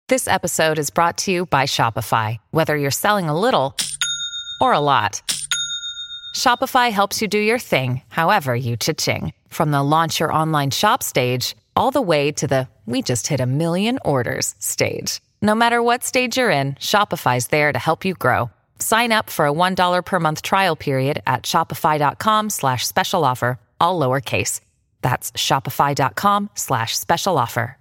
This episode is brought to you by Shopify. Whether you're selling a little or a lot, Shopify helps you do your thing, however you cha-ching. From the launch your online shop stage, all the way to the we just hit 1 million orders stage. No matter what stage you're in, Shopify's there to help you grow. Sign up for a $1 per month trial period at shopify.com/special offer, all lowercase. That's shopify.com/special offer.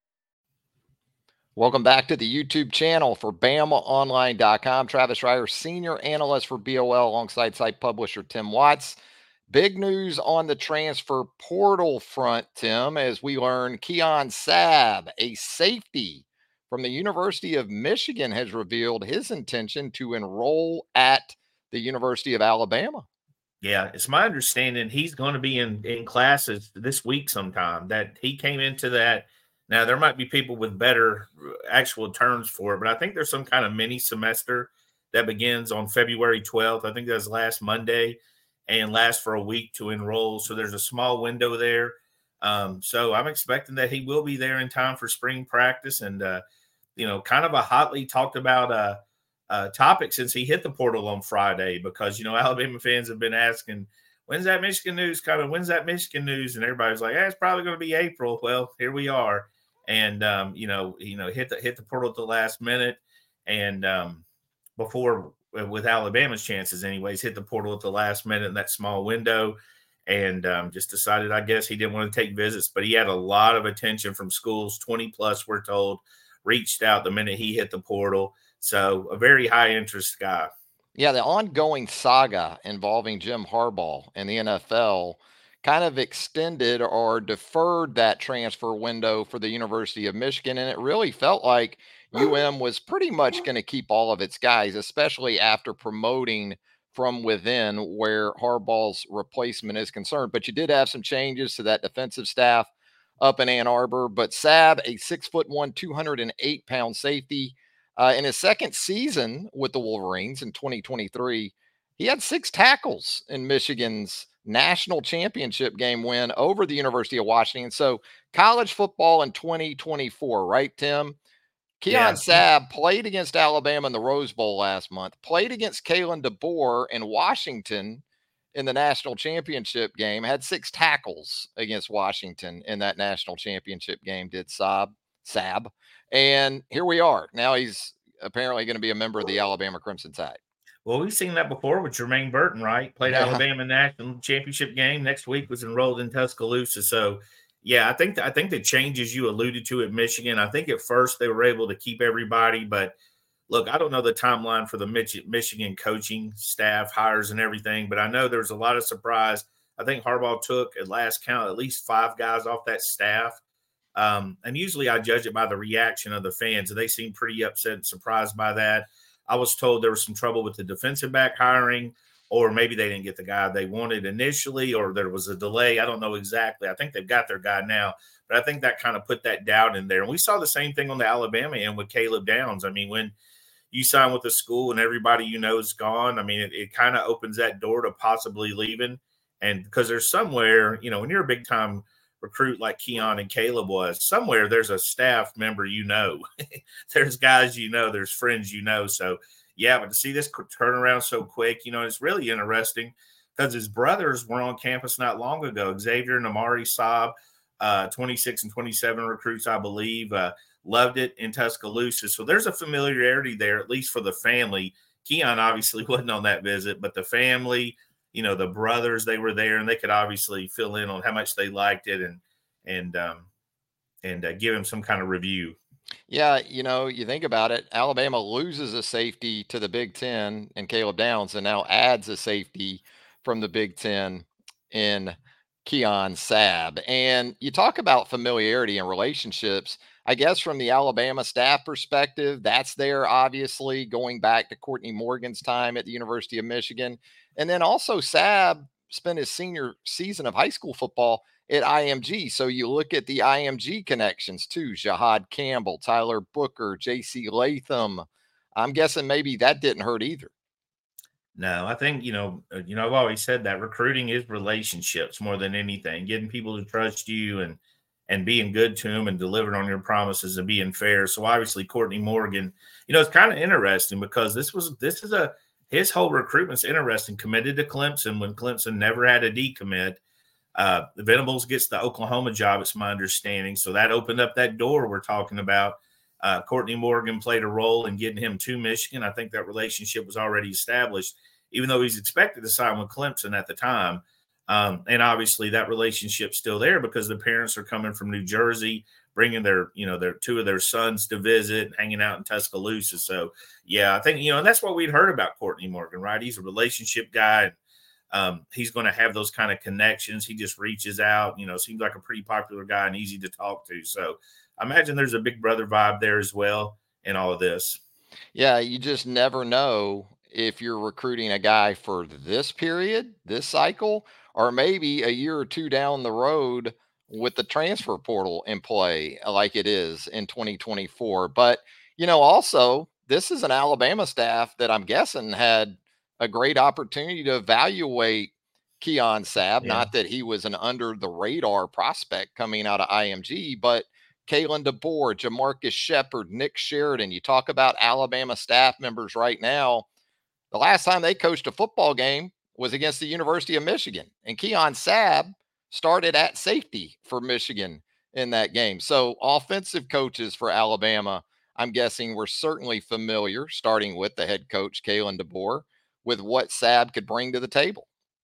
Welcome back to the YouTube channel for BamaOnline.com. Travis Reier, senior analyst for BOL, alongside site publisher Tim Watts. Big news on the transfer portal front, Tim, as we learn Keon Sabb, a safety from the University of Michigan, has revealed his intention to enroll at the University of Alabama. Yeah, it's my understanding he's going to be in classes this week sometime, that he came into that. Now, there might be people with better actual terms for it, but I think there's some kind of mini semester that begins on February 12th. I think that's last Monday and lasts for a week to enroll. So there's a small window there. So I'm expecting that he will be there in time for spring practice, and, kind of a hotly talked about topic since he hit the portal on Friday, because, Alabama fans have been asking, when's that Michigan news coming? When's that Michigan news? And everybody's like, it's probably going to be April. Well, here we are. And, hit the portal at the last minute. And before, with Alabama's chances anyways, hit the portal at the last minute in that small window, and just decided, I guess, he didn't want to take visits. But he had a lot of attention from schools, 20 plus, we're told, reached out the minute he hit the portal. So a very high interest guy. Yeah, the ongoing saga involving Jim Harbaugh and the NFL kind of extended or deferred that transfer window for the University of Michigan. And it really felt like was pretty much going to keep all of its guys, especially after promoting from within where Harbaugh's replacement is concerned. But you did have some changes to that defensive staff up in Ann Arbor. But Sabb, a 6'1", 208-pound safety, in his second season with the Wolverines in 2023, he had 6 tackles in Michigan's national championship game win over the University of Washington. So college football in 2024, right, Tim? Keon Sabb played against Alabama in the Rose Bowl last month, played against Kalen DeBoer in Washington in the national championship game, had 6 tackles against Washington in that national championship game, did Sabb. And here we are. Now he's apparently going to be a member of the Alabama Crimson Tide. Well, we've seen that before with Jermaine Burton, right? Played Alabama national championship game. Next week was enrolled in Tuscaloosa. So, yeah, I think the changes you alluded to at Michigan, I think at first they were able to keep everybody. But, look, I don't know the timeline for the Michigan coaching staff, hires and everything, but I know there's a lot of surprise. I think Harbaugh took, at last count, at least 5 guys off that staff. And usually I judge it by the reaction of the fans. They seem pretty upset and surprised by that. I was told there was some trouble with the defensive back hiring, or maybe they didn't get the guy they wanted initially, or there was a delay. I don't know exactly. I think they've got their guy now, but I think that kind of put that doubt in there. And we saw the same thing on the Alabama end with Caleb Downs. I mean, when you sign with a school and everybody is gone, I mean, it kind of opens that door to possibly leaving. And because there's somewhere, when you're a big-time recruit like Keon and Caleb was, somewhere there's a staff member, there's guys, there's friends, so yeah. But to see this turn around so quick, it's really interesting because his brothers were on campus not long ago. Xavier and Amari Saab, 26 and 27 recruits, I believe, loved it in Tuscaloosa. So there's a familiarity there, at least for the family. Keon obviously wasn't on that visit, but the family, the brothers, they were there, and they could obviously fill in on how much they liked it and give him some kind of review. Yeah, you think about it, Alabama loses a safety to the Big Ten and Caleb Downs, and now adds a safety from the Big Ten in Keon Sabb. And you talk about familiarity and relationships. I guess from the Alabama staff perspective, that's there, obviously, going back to Courtney Morgan's time at the University of Michigan. And then also Sabb spent his senior season of high school football at IMG. So you look at the IMG connections too, Jahad Campbell, Tyler Booker, JC Latham. I'm guessing maybe that didn't hurt either. No, I think, I've always said that recruiting is relationships more than anything, getting people to trust you and being good to him and delivering on your promises and being fair. So obviously Courtney Morgan, it's kind of interesting because his whole recruitment's interesting. Committed to Clemson when Clemson never had a decommit. Venables gets the Oklahoma job, it's my understanding. So that opened up that door we're talking about. Courtney Morgan played a role in getting him to Michigan. I think that relationship was already established, even though he's expected to sign with Clemson at the time. And obviously that relationship's still there because the parents are coming from New Jersey, bringing their two of their sons to visit, hanging out in Tuscaloosa. So, yeah, I think, and that's what we'd heard about Courtney Morgan, right? He's a relationship guy. He's going to have those kind of connections. He just reaches out, seems like a pretty popular guy and easy to talk to. So I imagine there's a big brother vibe there as well in all of this. Yeah, you just never know if you're recruiting a guy for this period, this cycle, or maybe a year or two down the road with the transfer portal in play like it is in 2024. But, also this is an Alabama staff that I'm guessing had a great opportunity to evaluate Keon Sabb. Yeah. Not that he was an under the radar prospect coming out of IMG, but Kalen DeBoer, Jamarcus Shepard, Nick Sheridan. You talk about Alabama staff members right now. The last time they coached a football game was against the University of Michigan, and Keon Sabb started at safety for Michigan in that game. So offensive coaches for Alabama, I'm guessing, were certainly familiar, starting with the head coach, Kalen DeBoer, with what Sabb could bring to the table.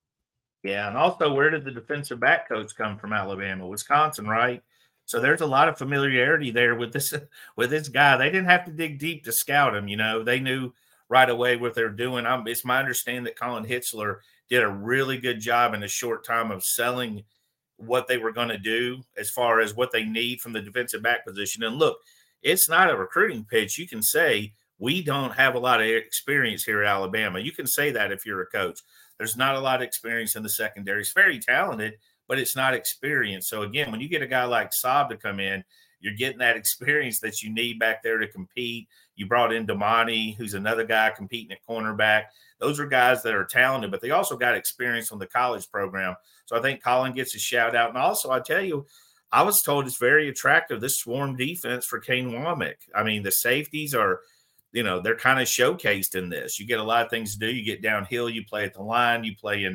Yeah, and also, where did the defensive back coach come from? Alabama, Wisconsin, right? So there's a lot of familiarity there with this guy. They didn't have to dig deep to scout him. They knew right away what they're doing. It's my understanding that Colin Hitchler did a really good job in a short time of selling what they were going to do as far as what they need from the defensive back position. And look, it's not a recruiting pitch. You can say, we don't have a lot of experience here at Alabama. You can say that if you're a coach. There's not a lot of experience in the secondary. It's very talented, but it's not experience. So again, when you get a guy like Sabb to come in, you're getting that experience that you need back there to compete. You brought in Damani, who's another guy competing at cornerback. Those are guys that are talented, but they also got experience on the college program. So I think Colin gets a shout out. And also, I tell you, I was told it's very attractive, this swarm defense for Kane Womack. I mean, the safeties are, they're kind of showcased in this. You get a lot of things to do. You get downhill, you play at the line, you play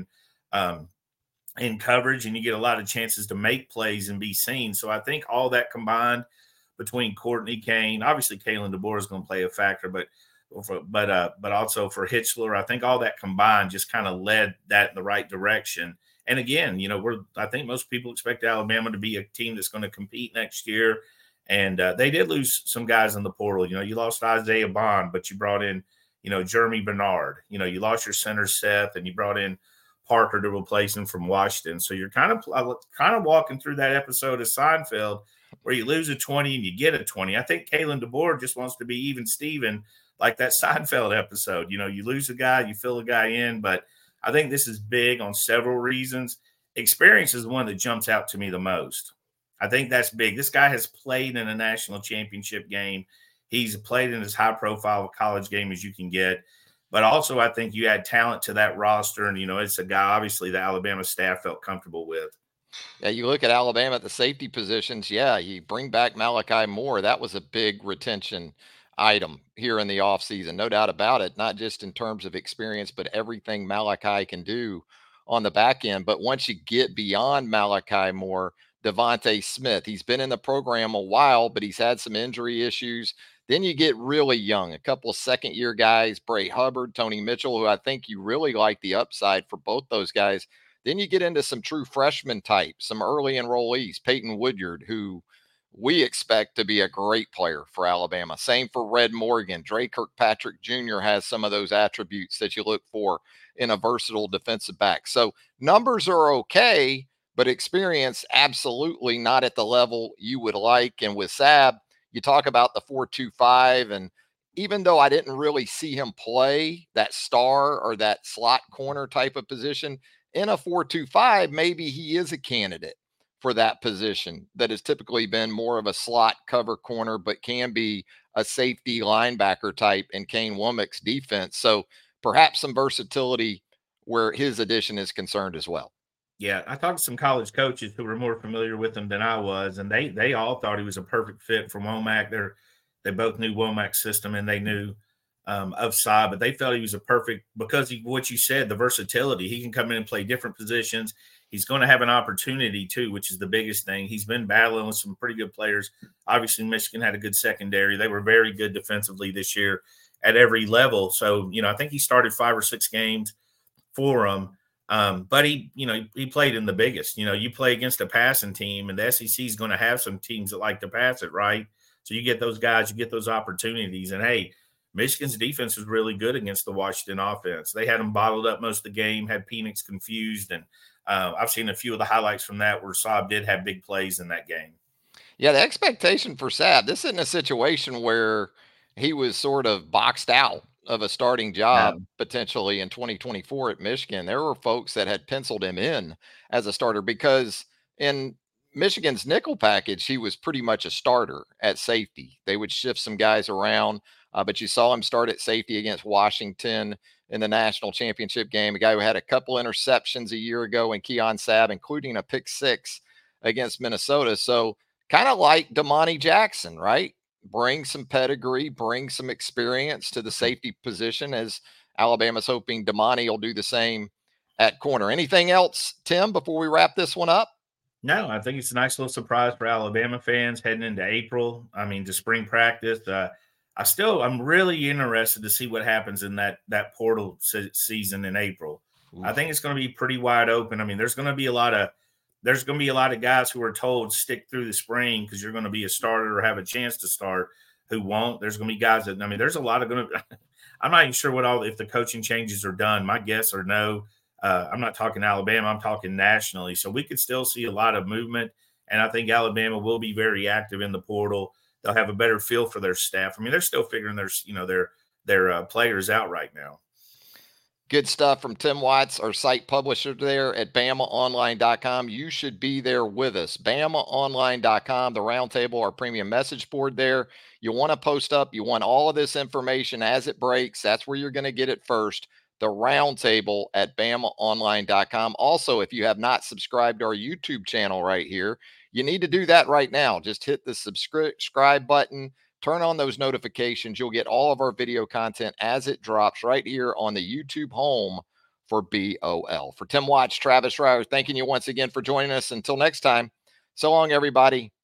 in coverage, and you get a lot of chances to make plays and be seen. So I think all that combined between Courtney, Kane, obviously Kalen DeBoer is going to play a factor, but also for Hitchler, I think all that combined just kind of led that in the right direction. And again, I think most people expect Alabama to be a team that's going to compete next year. And they did lose some guys in the portal. You lost Isaiah Bond, but you brought in, Jeremy Bernard. You lost your center Seth, and you brought in Parker to replace him from Washington. So you're kind of walking through that episode of Seinfeld where you lose a 20 and you get a 20. I think Kalen DeBoer just wants to be even Steven, like that Seinfeld episode. You lose a guy, you fill a guy in, but I think this is big on several reasons. Experience is the one that jumps out to me the most. I think that's big. This guy has played in a national championship game. He's played in as high-profile college game as you can get. But also, I think you add talent to that roster, and, it's a guy, obviously, the Alabama staff felt comfortable with. Yeah, you look at Alabama at the safety positions. Yeah, you bring back Malachi Moore. That was a big retention item here in the offseason. No doubt about it, not just in terms of experience, but everything Malachi can do on the back end. But once you get beyond Malachi Moore, Devontae Smith, he's been in the program a while, but he's had some injury issues. Then you get really young, a couple of second-year guys, Bray Hubbard, Tony Mitchell, who I think you really like the upside for both those guys. Then you get into some true freshman types, some early enrollees, Peyton Woodyard, who we expect to be a great player for Alabama. Same for Red Morgan. Dre Kirkpatrick Jr. has some of those attributes that you look for in a versatile defensive back. So numbers are okay, but experience absolutely not at the level you would like. And with Sabb, you talk about the 4-2-5, and even though I didn't really see him play that star or that slot corner type of position in a 4-2-5, maybe he is a candidate for that position that has typically been more of a slot cover corner, but can be a safety linebacker type in Kane Womack's defense. So perhaps some versatility where his addition is concerned as well. Yeah, I talked to some college coaches who were more familiar with him than I was, and they all thought he was a perfect fit for Womack. They both knew Womack's system and they knew of Sy, but they felt he was a perfect because what you said, the versatility. He can come in and play different positions. He's going to have an opportunity too, which is the biggest thing. He's been battling with some pretty good players. Obviously, Michigan had a good secondary. They were very good defensively this year at every level. So, I think he started 5 or 6 games for them. But he played in the biggest. You play against a passing team, and the SEC is going to have some teams that like to pass it, right? So you get those guys, you get those opportunities. And hey, Michigan's defense was really good against the Washington offense. They had them bottled up most of the game, had Penix confused, and I've seen a few of the highlights from that where Saab did have big plays in that game. Yeah, the expectation for Saab, this isn't a situation where he was sort of boxed out of a starting job potentially in 2024 at Michigan. There were folks that had penciled him in as a starter because in Michigan's nickel package, he was pretty much a starter at safety. They would shift some guys around, but you saw him start at safety against Washington in the national championship game. A guy who had a couple interceptions a year ago in Keon Sabb, including a pick 6 against Minnesota. So kind of like Damani Jackson, right? Bring some pedigree, bring some experience to the safety position, as Alabama's hoping Damani will do the same at corner. Anything else, Tim, before we wrap this one up? No, I think it's a nice little surprise for Alabama fans heading into April. I mean, to spring practice. I'm really interested to see what happens in that portal season in April. Ooh. I think it's going to be pretty wide open. I mean, there's going to be a lot of guys who are told stick through the spring because you're going to be a starter or have a chance to start who won't. There's going to be guys that, there's a lot of I'm not even sure if the coaching changes are done. My guess or no. I'm not talking Alabama. I'm talking nationally. So we could still see a lot of movement. And I think Alabama will be very active in the portal. They'll have a better feel for their staff. I mean, they're still figuring their players out right now. Good stuff from Tim Watts, our site publisher there at BamaOnline.com. You should be there with us. BamaOnline.com, the roundtable, our premium message board there. You want to post up. You want all of this information as it breaks. That's where you're going to get it first. The roundtable at BamaOnline.com. Also, if you have not subscribed to our YouTube channel right here, you need to do that right now. Just hit the subscribe button. Turn on those notifications. You'll get all of our video content as it drops right here on the YouTube home for BOL. For Tim Watts, Travis Reier, thanking you once again for joining us. Until next time, so long, everybody.